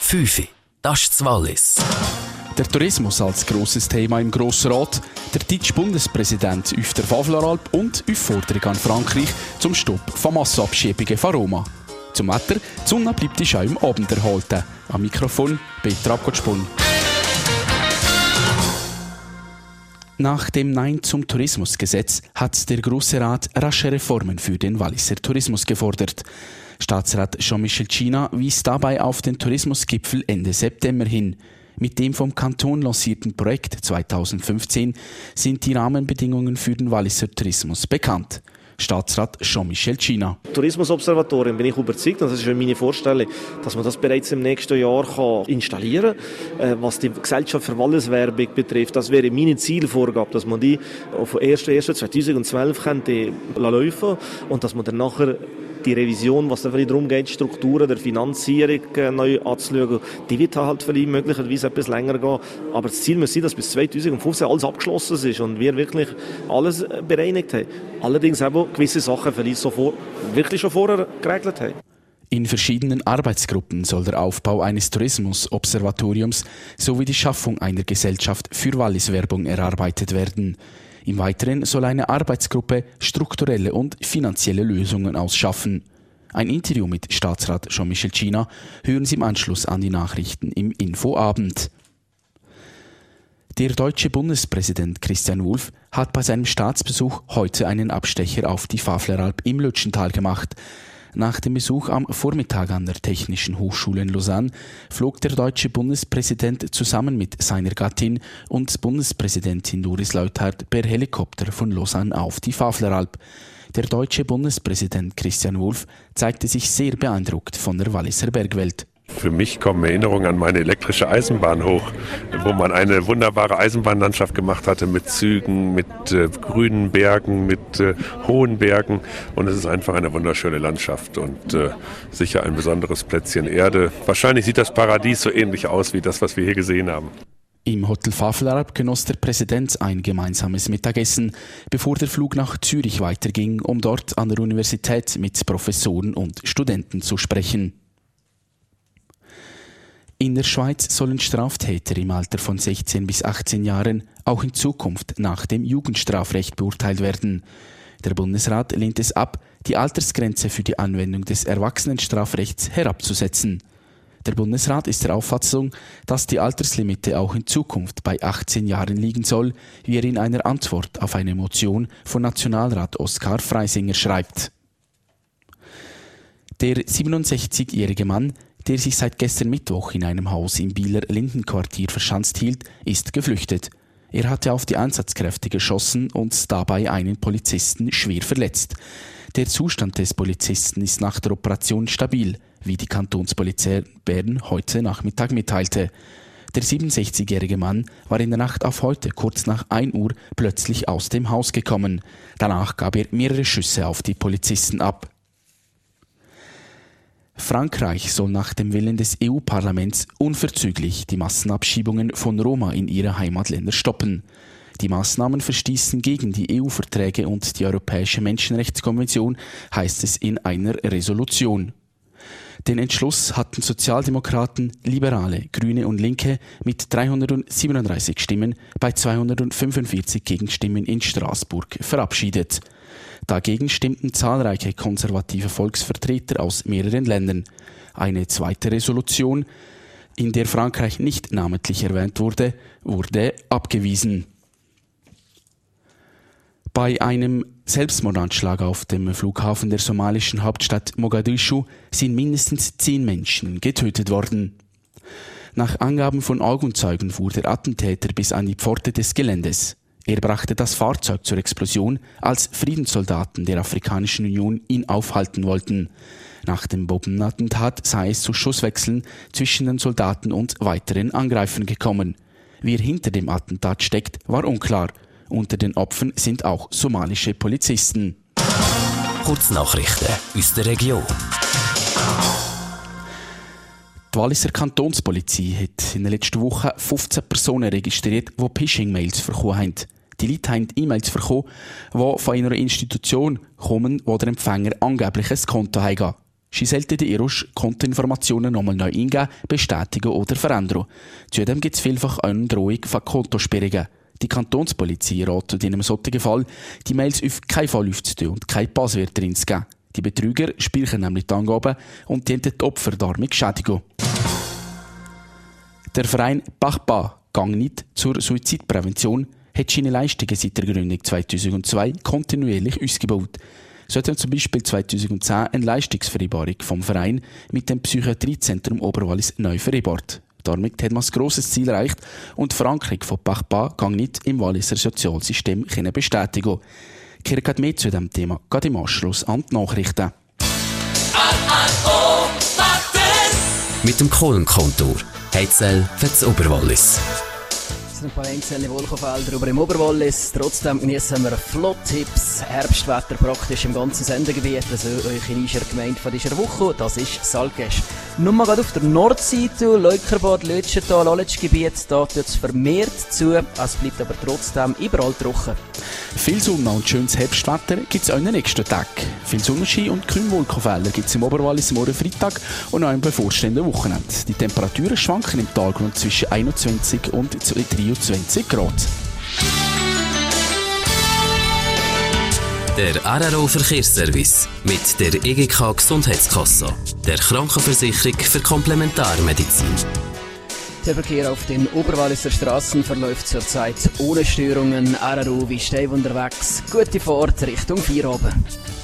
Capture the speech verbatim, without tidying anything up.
fünf. Das ist das Wallis. Der Tourismus als grosses Thema im Grossen Rat, der deutsche Bundespräsident auf der Fafleralp und auf Forderung an Frankreich zum Stopp von Massenabschiebungen von Roma. Zum Wetter, die Sonne bleibt auch im Abend erhalten. Am Mikrofon Peter Abgottspun. Nach dem Nein zum Tourismusgesetz hat der Grosse Rat rasche Reformen für den Walliser Tourismus gefordert. Staatsrat Jean-Michel China wies dabei auf den Tourismusgipfel Ende September hin. Mit dem vom Kanton lancierten Projekt zweitausendfünfzehn sind die Rahmenbedingungen für den Walliser Tourismus bekannt. Staatsrat Jean-Michel China. Tourismusobservatorien bin ich überzeugt, und das ist meine Vorstellung, dass man das bereits im nächsten Jahr kann installieren kann. Was die Gesellschaft für Walliswerbung betrifft, das wäre meine Zielvorgabe, dass man die auf den ersten ersten zweitausendzwölf könnte laufen und dass man dann nachher die Revision, was da darum geht, Strukturen der Finanzierung äh, neu anzuschauen, die wird halt vielleicht möglicherweise etwas länger gehen. Aber das Ziel muss sein, dass bis zweitausendfünfzehn alles abgeschlossen ist und wir wirklich alles bereinigt haben. Allerdings auch gewisse Sachen vielleicht so vor, wirklich schon vorher geregelt haben. In verschiedenen Arbeitsgruppen soll der Aufbau eines Tourismusobservatoriums sowie die Schaffung einer Gesellschaft für Walliswerbung erarbeitet werden. Im Weiteren soll eine Arbeitsgruppe strukturelle und finanzielle Lösungen ausschaffen. Ein Interview mit Staatsrat Jean-Michel China hören Sie im Anschluss an die Nachrichten im Infoabend. Der deutsche Bundespräsident Christian Wulff hat bei seinem Staatsbesuch heute einen Abstecher auf die Fafleralp im Lütschental gemacht. Nach dem Besuch am Vormittag an der Technischen Hochschule in Lausanne flog der deutsche Bundespräsident zusammen mit seiner Gattin und Bundespräsidentin Doris Leuthard per Helikopter von Lausanne auf die Fafleralp. Der deutsche Bundespräsident Christian Wulff zeigte sich sehr beeindruckt von der Walliser Bergwelt. Für mich kommen Erinnerungen an meine elektrische Eisenbahn hoch, wo man eine wunderbare Eisenbahnlandschaft gemacht hatte mit Zügen, mit äh, grünen Bergen, mit äh, hohen Bergen. Und es ist einfach eine wunderschöne Landschaft und äh, sicher ein besonderes Plätzchen Erde. Wahrscheinlich sieht das Paradies so ähnlich aus wie das, was wir hier gesehen haben. Im Hotel Fafleralp genoss der Präsident ein gemeinsames Mittagessen, bevor der Flug nach Zürich weiterging, um dort an der Universität mit Professoren und Studenten zu sprechen. In der Schweiz sollen Straftäter im Alter von sechzehn bis achtzehn Jahren auch in Zukunft nach dem Jugendstrafrecht beurteilt werden. Der Bundesrat lehnt es ab, die Altersgrenze für die Anwendung des Erwachsenenstrafrechts herabzusetzen. Der Bundesrat ist der Auffassung, dass die Alterslimite auch in Zukunft bei achtzehn Jahren liegen soll, wie er in einer Antwort auf eine Motion von Nationalrat Oskar Freisinger schreibt. Der siebenundsechzigjährige Mann, der sich seit gestern Mittwoch in einem Haus im Bieler Lindenquartier verschanzt hielt, ist geflüchtet. Er hatte auf die Einsatzkräfte geschossen und dabei einen Polizisten schwer verletzt. Der Zustand des Polizisten ist nach der Operation stabil, wie die Kantonspolizei Bern heute Nachmittag mitteilte. Der siebenundsechzigjährige Mann war in der Nacht auf heute kurz nach ein Uhr plötzlich aus dem Haus gekommen. Danach gab er mehrere Schüsse auf die Polizisten ab. Frankreich soll nach dem Willen des E U-Parlaments unverzüglich die Massenabschiebungen von Roma in ihre Heimatländer stoppen. Die Maßnahmen verstießen gegen die E U-Verträge und die Europäische Menschenrechtskonvention, heißt es in einer Resolution. Den Entschluss hatten Sozialdemokraten, Liberale, Grüne und Linke mit dreihundertsiebenunddreißig Stimmen bei zweihundertfünfundvierzig Gegenstimmen in Straßburg verabschiedet. Dagegen stimmten zahlreiche konservative Volksvertreter aus mehreren Ländern. Eine zweite Resolution, in der Frankreich nicht namentlich erwähnt wurde, wurde abgewiesen. Bei einem Selbstmordanschlag auf dem Flughafen der somalischen Hauptstadt Mogadischu sind mindestens zehn Menschen getötet worden. Nach Angaben von Augenzeugen fuhr der Attentäter bis an die Pforte des Geländes. Er brachte das Fahrzeug zur Explosion, als Friedenssoldaten der Afrikanischen Union ihn aufhalten wollten. Nach dem Bombenattentat sei es zu Schusswechseln zwischen den Soldaten und weiteren Angreifern gekommen. Wer hinter dem Attentat steckt, war unklar. Unter den Opfern sind auch somalische Polizisten. Kurznachrichten aus der Region. Die Walliser Kantonspolizei hat in den letzten Wochen fünfzehn Personen registriert, die Phishing-Mails bekommen haben. Die Leute haben E-Mails bekommen, die von einer Institution kommen, wo der Empfänger angeblich ein Konto hat. Sie sollten die Ihrischen Kontoinformationen nochmal neu eingeben, bestätigen oder verändern. Zudem gibt es vielfach auch eine Drohung von Kontosperrungen. Die Kantonspolizei ratet in einem solchen Fall, die Mails auf keinen Fall aufzutun und keine Passwörter reinzugeben. Die Betrüger speichern nämlich die Angaben und dienen die Opfer damit Schädigung. Der Verein Bachba Gang nicht zur Suizidprävention hat seine Leistungen seit der Gründung zweitausendzwei kontinuierlich ausgebaut. So hat er zum Beispiel zweitausendzehn eine Leistungsvereinbarung vom Verein mit dem Psychiatriezentrum Oberwallis neu vereinbart. Damit hat man ein grosses Ziel erreicht und die Verankerung von Bachba Gang nicht im Walliser Sozialsystem bestätigen. Kirk hat mehr zu diesem Thema, geht im Anschluss an die Nachrichten. Mit dem Kohlenkontor. Heizell für das Oberwallis. Ein paar einzelne Wolkenfelder über im Oberwallis. Trotzdem genießen wir Flott-Tipps. Herbstwetter praktisch im ganzen Sendegebiet. Also euch in dieser Gemeinde von dieser Woche, das ist Salgesch. Nun mal gerade auf der Nordseite, Leukerbad, Lötschental, Aletschgebiet, da tut es vermehrt zu. Es bleibt aber trotzdem überall trocken. Viel Sonne und schönes Herbstwetter gibt es auch in den nächsten Tagen. Viel Sonnenschein und kühle Wolkenfelder gibt es im Oberwallis morgen Freitag und auch im bevorstehenden Wochenende. Die Temperaturen schwanken im Tag rund zwischen einundzwanzig und dreiundzwanzig Grad. Der R R O Verkehrsservice mit der E G K Gesundheitskasse, der Krankenversicherung für Komplementarmedizin. Der Verkehr auf den Oberwalliser Straßen verläuft zurzeit ohne Störungen. R R O wie steif unterwegs. Gute Fahrt Richtung Feierabend.